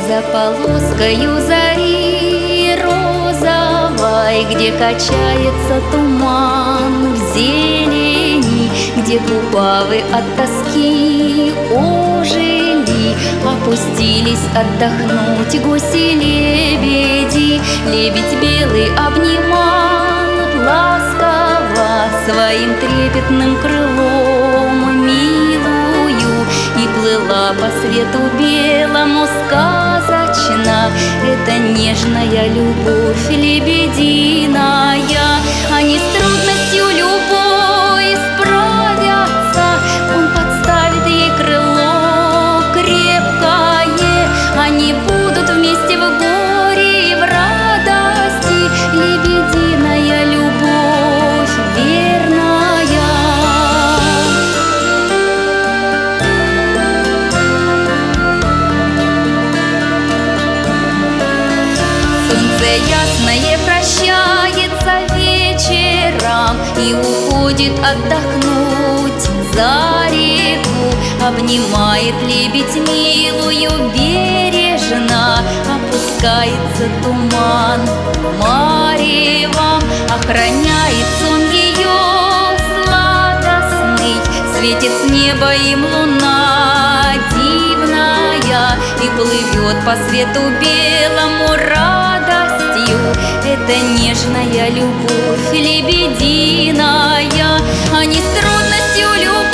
За полоскою зари розовой, где качается туман в зелени, где купавы от тоски ожили, опустились отдохнуть гуси-лебеди. Лебедь белый обнимал ласково своим трепетным крылом милую, и плыла по свету белому сказочно эта нежная любовь лебединая. Они с трудностью любой справятся, он подставит ей крыло крепкое, они будут вместе в горе и в радости. Лебединая любовь верная. Солнце ясное прощается вечером и уходит отдохнуть за реку. Обнимает лебедь милую бережно, опускается туман маревом, охраняет сон ее сладостный, светит с неба им луна дивная, и плывет по свету белому радостью эта нежная любовь лебединая. Они с трудностью любовь